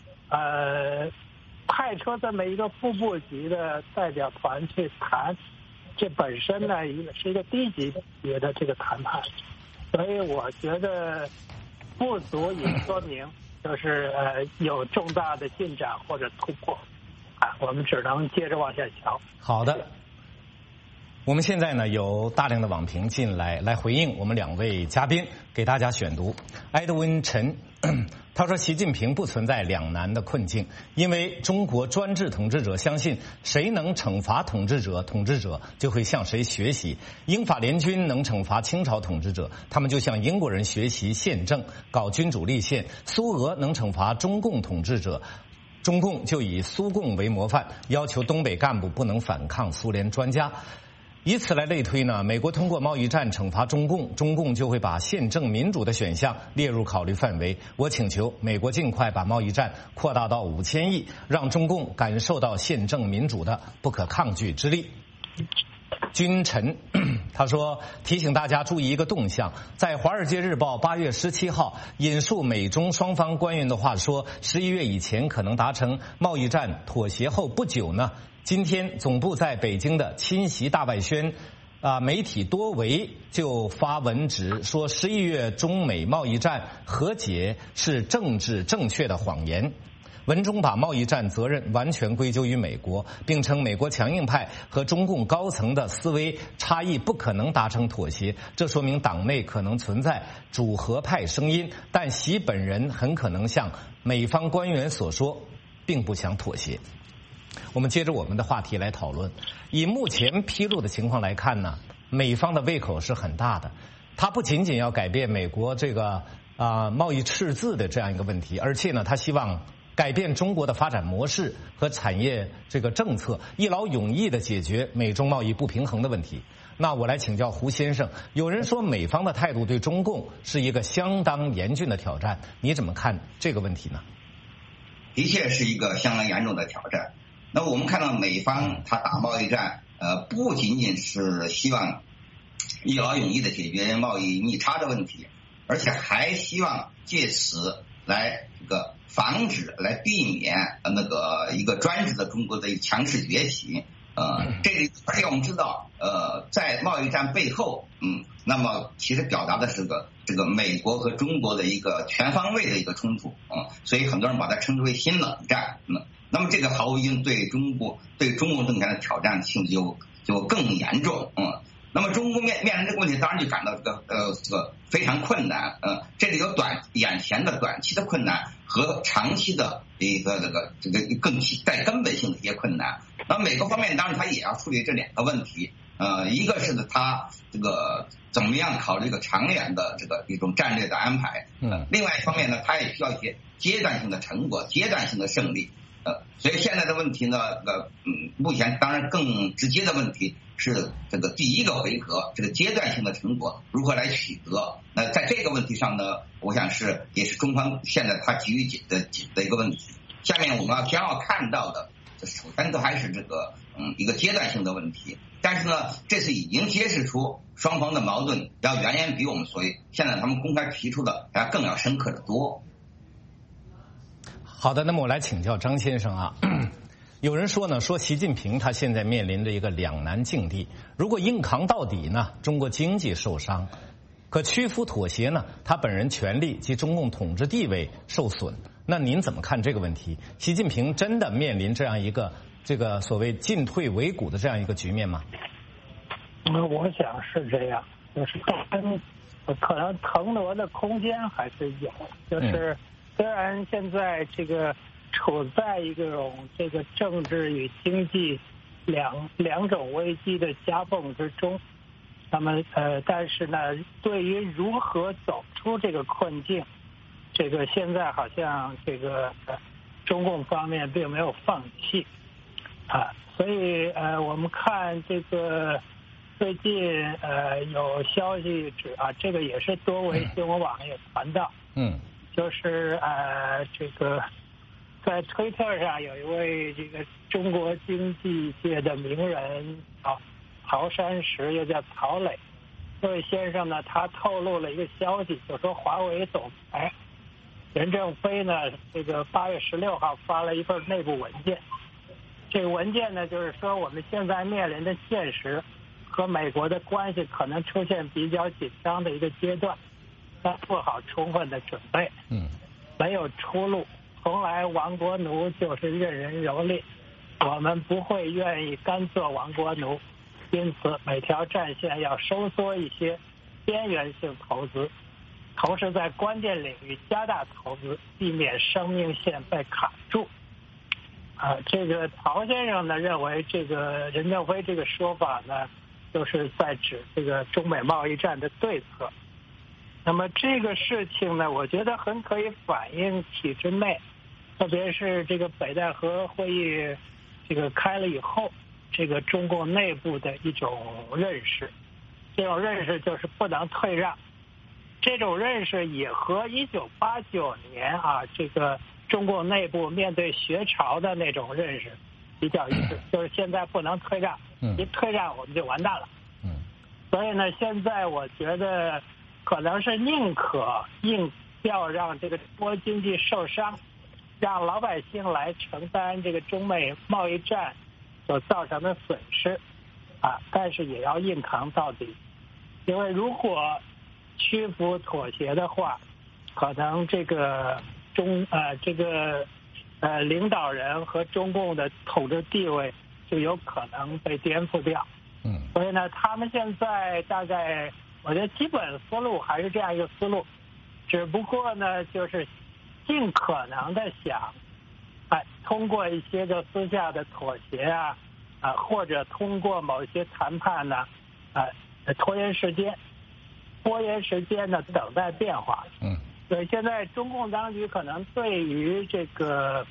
派出这么一个副部级的代表团去谈，这本身呢是一个低级别的这个谈判，所以我觉得不足以说明就是有重大的进展或者突破我们只能接着往下瞧。 好的。我们现在呢有大量的网评进来回应我们两位嘉宾，给大家选读。埃德温陈他说，习近平不存在两难的困境，因为中国专制统治者相信谁能惩罚统治者，统治者就会向谁学习。英法联军能惩罚清朝统治者，他们就向英国人学习宪政，搞君主立宪。苏俄能惩罚中共统治者，中共就以苏共为模范，要求东北干部不能反抗苏联专家。以此来类推呢，美国通过贸易战惩罚中共，中共就会把宪政民主的选项列入考虑范围。我请求美国尽快把贸易战扩大到5000亿，让中共感受到宪政民主的不可抗拒之力。君臣他说，提醒大家注意一个动向，在《华尔街日报》8月17号引述美中双方官员的话说，11月以前可能达成贸易战妥协后不久呢，今天总部在北京的侵袭大外宣媒体多维就发文指说，11月中美贸易战和解是政治正确的谎言。文中把贸易战责任完全归咎于美国，并称美国强硬派和中共高层的思维差异不可能达成妥协，这说明党内可能存在主和派声音，但习本人很可能像美方官员所说，并不想妥协。我们接着我们的话题来讨论。以目前披露的情况来看呢，美方的胃口是很大的，他不仅仅要改变美国这个贸易赤字的这样一个问题，而且呢，他希望改变中国的发展模式和产业这个政策，一劳永逸地解决美中贸易不平衡的问题。那我来请教胡先生，有人说美方的态度对中共是一个相当严峻的挑战，你怎么看这个问题呢？ 的确是一个相当严重的挑战。那我们看到美方他打贸易战，不仅仅是希望一劳永逸地解决贸易逆差的问题，而且还希望借此来这个防止、来避免那个一个专制的中国的强势崛起。而且我们知道，在贸易战背后，那么其实表达的是这个美国和中国的一个全方位的一个冲突，所以很多人把它称之为新冷战。那么这个毫无疑问对中共政权的挑战性就更严重。那么中国面临这个问题，当然就感到这个非常困难。这里有眼前的短期的困难和长期的一个这个更带根本性的一些困难。那美国方面当然他也要处理这两个问题。一个是他这个怎么样考虑这个长远的这个一种战略的安排。另外一方面呢，他也需要一些阶段性的成果、阶段性的胜利。所以现在的问题呢，目前当然更直接的问题是这个第一个回合这个阶段性的成果如何来取得。那在这个问题上呢，我想也是中方现在他急于解的一个问题。下面我们将要看到的，首先都还是这个一个阶段性的问题。但是呢，这次已经揭示出双方的矛盾要远远比我们现在他们公开提出的更要深刻的多。 好的，那么我来请教张先生啊。有人说习近平他现在面临着一个两难境地，如果硬扛到底呢，中国经济受伤；可屈服妥协呢，他本人权力及中共统治地位受损。那您怎么看这个问题？习近平真的面临这样一个这个所谓进退维谷的这样一个局面吗？ 我想是这样，就是可能腾挪的空间还是有，就是虽然现在这个处在一种这个政治与经济两种危机的夹缝之中，那么但是呢，对于如何走出这个困境，这个现在好像这个中共方面并没有放弃所以我们看这个最近有消息指这个也是多维新闻网也传到，就是这个在推特上有一位这个中国经济界的名人曹山石，又叫曹磊，这位先生呢，他透露了一个消息，就说华为总裁任正非呢，这个8月16号发了一份内部文件。这个文件呢，就是说我们现在面临的现实和美国的关系可能出现比较紧张的一个阶段，要做好充分的准备。没有出路，从来亡国奴就是任人蹂躏，我们不会愿意甘做亡国奴，因此每条战线要收缩一些边缘性投资，同时在关键领域加大投资，避免生命线被卡住。这个曹先生呢认为这个任正非这个说法呢，就是在指这个中美贸易战的对策。那么这个事情呢，我觉得很可以反映体制内，特别是这个北戴河会议这个开了以后，这个中共内部的一种认识。这种认识就是不能退让，这种认识也和1989年这个中共内部面对学潮的那种认识比较一致，就是现在不能退让，一退让我们就完蛋了。所以呢，现在我觉得可能是宁可硬要让这个中国经济受伤，让老百姓来承担这个中美贸易战所造成的损失， 但是也要硬扛到底，因为如果屈服妥协的话，可能这个领导人和中共的统治地位就有可能被颠覆掉。所以呢，他们现在大概我觉得基本思路还是这样一个思路，只不过呢，就是尽可能的想，通过一些个私下的妥协或者通过某些谈判呢，拖延时间呢，等待变化。所以现在中共当局可能对于这个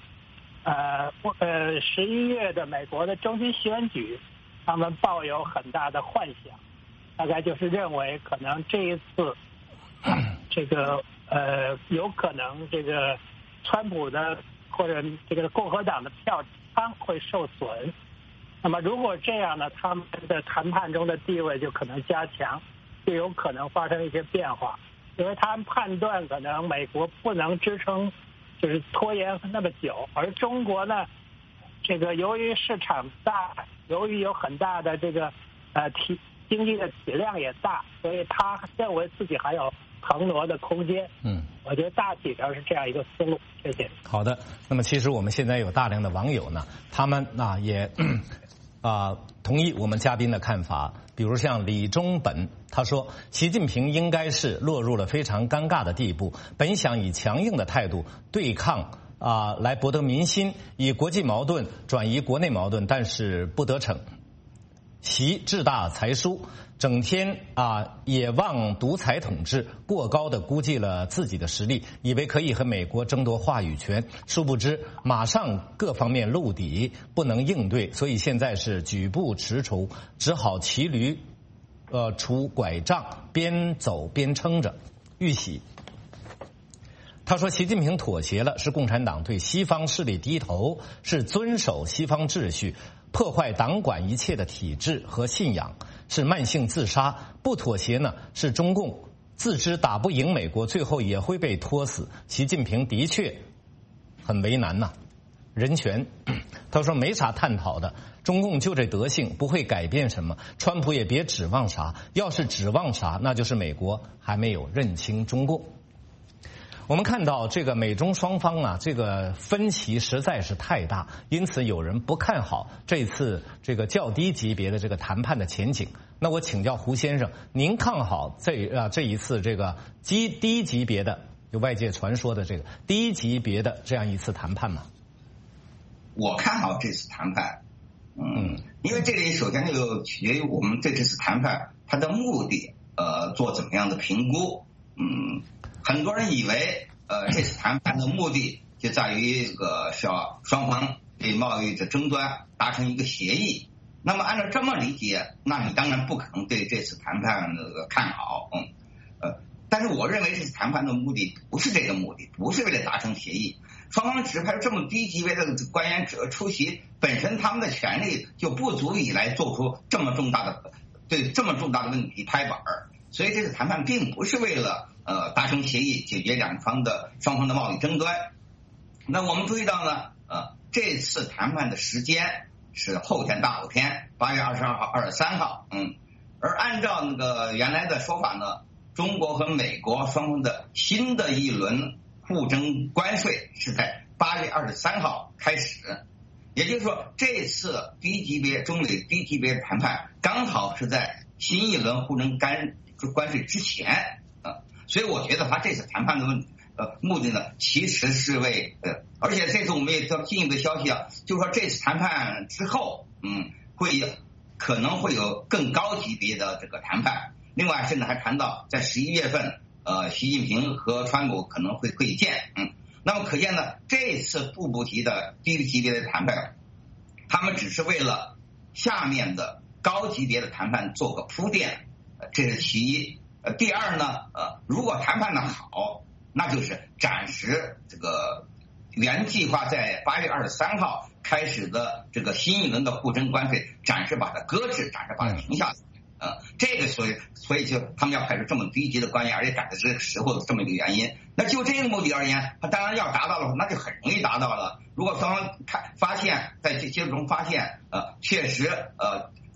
11月的美国的中期选举，他们抱有很大的幻想，大概就是认为可能这一次这个有可能这个川普的或者这个共和党的票仓会受损。那么如果这样呢，他们的谈判中的地位就可能加强，就有可能发生一些变化，因为他们判断可能美国不能支撑，就是拖延那么久，而中国呢，这个由于市场大，由于有很大的这个经济的体量也大，所以他认为自己还有腾挪的空间。我觉得大体上是这样一个思路。谢谢。 好的，那么其实我们现在有大量的网友呢，他们也同意我们嘉宾的看法。比如像李忠本，他说习近平应该是落入了非常尴尬的地步，本想以强硬的态度对抗来博得民心，以国际矛盾转移国内矛盾，但是不得逞。习志大才疏，整天野望独裁统治，过高的估计了自己的实力，以为可以和美国争夺话语权，殊不知马上各方面露底，不能应对，所以现在是举步踟蹰，只好骑驴拄拐杖，边走边撑着。玉玺他说习近平妥协了，是共产党对西方势力低头，是遵守西方秩序，破坏党管一切的体制和信仰，是慢性自杀。不妥协呢，是中共自知打不赢美国，最后也会被拖死。习近平的确很为难呐。人权他说没啥探讨的，中共就这德性，不会改变什么，川普也别指望啥，要是指望啥，那就是美国还没有认清中共。我们看到这个美中双方这个分歧实在是太大，因此有人不看好这次这个较低级别的这个谈判的前景。那我请教胡先生，您看好这一次这个低级别的，有外界传说的这个低级别的这样一次谈判吗？ 我看好这次谈判，因为这里首先就取决于我们对这次谈判它的目的，做怎么样的评估。很多人以为这次谈判的目的就在于这个是要双方对贸易的争端达成一个协议。那么按照这么理解，那你当然不可能对这次谈判看好。但是我认为这次谈判的目的不是这个目的，不是为了达成协议。双方指派这么低级别的官员出席，本身他们的权力就不足以来做出这么重大的问题拍板。所以这次谈判并不是为了达成协议，解决双方的贸易争端。那我们注意到呢，这次谈判的时间是后天大后天，8月22号、23号。而按照那个原来的说法呢，中国和美国双方的新的一轮互征关税是在8月23号开始。也就是说，这次中美低级别的谈判刚好是在新一轮互征关税之前。所以我觉得他这次谈判的目的呢，其实是而且这次我们也知道进一步的消息就是说这次谈判之后，可能会有更高级别的这个谈判。另外甚至还谈到在11月份，习近平和川普可能会会见。那么可见呢，这次部级的低级别的谈判，他们只是为了下面的高级别的谈判做个铺垫，这是其一。第二呢，如果谈判的好，那就是暂时这个原计划在8月23号开始的这个新一轮的互征关税，暂时把它搁置，暂时把它停下来。这个所以就他们要派出这么低级的官员，而且赶在这个时候的这么一个原因。那就这个目的而言，他当然要达到了，那就很容易达到了。如果双方发现在接触中发现，确实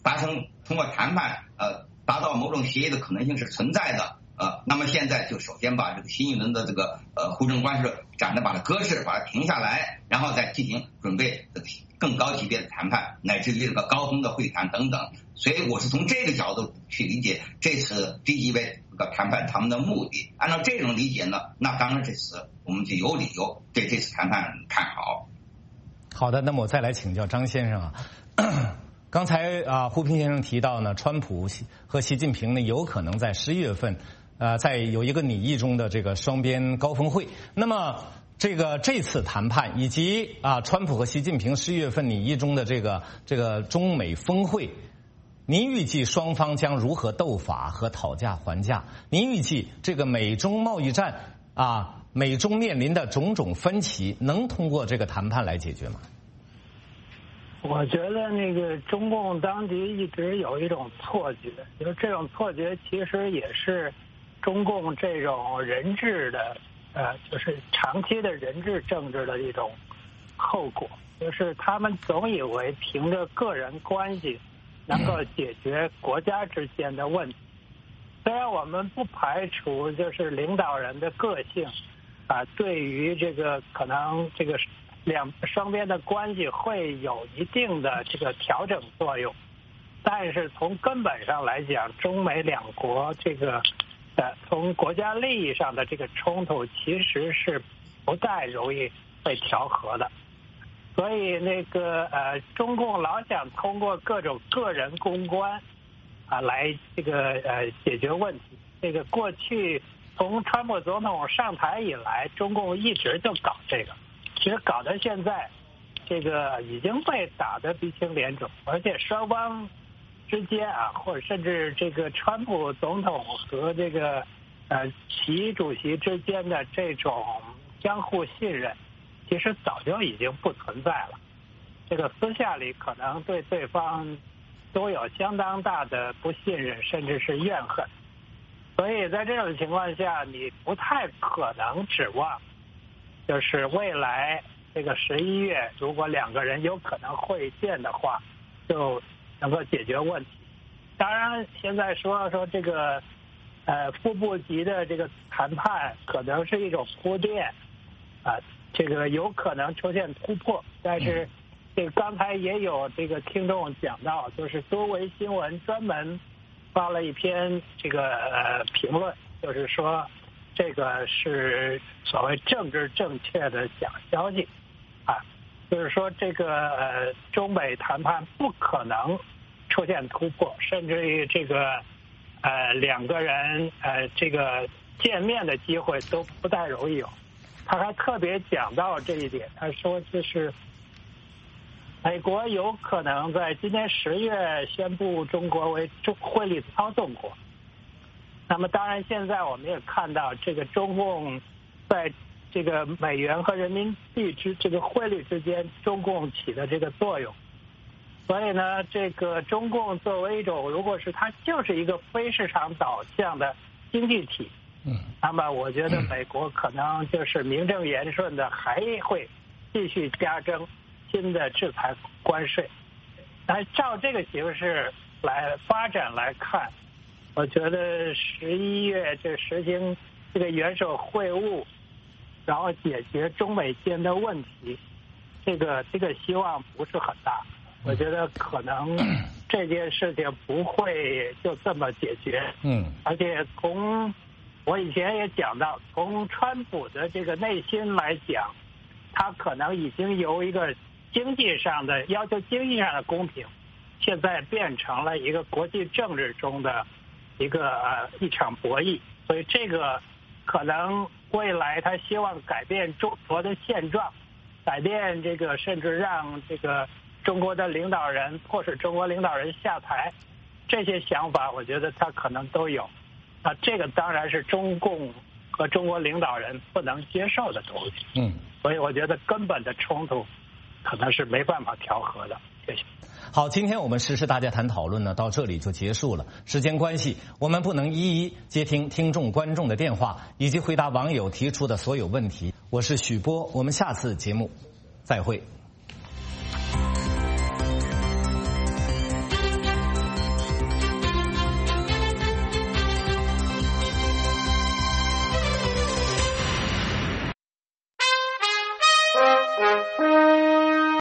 通过谈判达到某种协议的可能性是存在的。那么现在就首先把这个新一轮的这个互证关系展的把它搁置，把它停下来，然后再进行准备更高级别的谈判，乃至于这个高峰的会谈等等。所以我是从这个角度去理解这次低级别这个谈判他们的目的。按照这种理解呢，那当然这次我们就有理由对这次谈判看好。 好的，那么我再来请教张先生啊。刚才胡平先生提到呢，川普和习近平呢有可能在11月份，在有一个拟议中的这个双边高峰会。那么这次谈判以及川普和习近平11月份拟议中的这个中美峰会，您预计双方将如何斗法和讨价还价？您预计这个美中贸易战美中面临的种种分歧，能通过这个谈判来解决吗？ 我觉得那个中共当局一直有一种错觉，就是这种错觉其实也是中共这种人治的就是长期的人治政治的一种后果，就是他们总以为凭着个人关系能够解决国家之间的问题。虽然我们不排除就是领导人的个性对于这个可能这个双边的关系会有一定的这个调整作用，但是从根本上来讲，中美两国这个从国家利益上的这个冲突其实是不太容易被调和的。所以那个中共老想通过各种个人公关来这个解决问题。这个过去从川普总统上台以来，中共一直就搞这个。其实搞到现在，这个已经被打得鼻青脸肿，而且双方之间或者甚至这个川普总统和这个习主席之间的这种相互信任，其实早就已经不存在了。这个私下里可能对对方都有相当大的不信任，甚至是怨恨。所以在这种情况下，你不太可能指望就是未来这个11月，如果两个人有可能会见的话，就能够解决问题。当然，现在说这个副部级的这个谈判可能是一种铺垫这个有可能出现突破。但是这个刚才也有这个听众讲到，就是多维新闻专门发了一篇这个评论，就是说这个是所谓政治正确的假消息就是说这个中美谈判不可能出现突破，甚至于这个两个人这个见面的机会都不太容易有。他还特别讲到这一点，他说就是美国有可能在今年10月宣布中国为汇率操纵国。那么当然现在我们也看到这个中共在这个美元和人民币这个汇率之间，中共起的这个作用。所以呢，这个中共作为一种，如果是它就是一个非市场导向的经济体，那么我觉得美国可能就是名正言顺的还会继续加征新的制裁关税。但照这个形势来发展来看，我觉得11月这实行这个元首会晤，然后解决中美间的问题，这个希望不是很大。我觉得可能这件事情不会就这么解决。而且从我以前也讲到，从川普的这个内心来讲，他可能已经由一个经济上的要求经济上的公平，现在变成了一个国际政治中的一场博弈。所以这个可能未来他希望改变中国的现状，改变这个甚至让这个中国的领导人迫使中国领导人下台，这些想法我觉得他可能都有。这个当然是中共和中国领导人不能接受的东西。所以我觉得根本的冲突可能是没办法调和的。谢谢。 好，今天我们时事大家谈讨论呢到这里就结束了。时间关系，我们不能一一接听听众观众的电话以及回答网友提出的所有问题。我是许波，我们下次节目再会。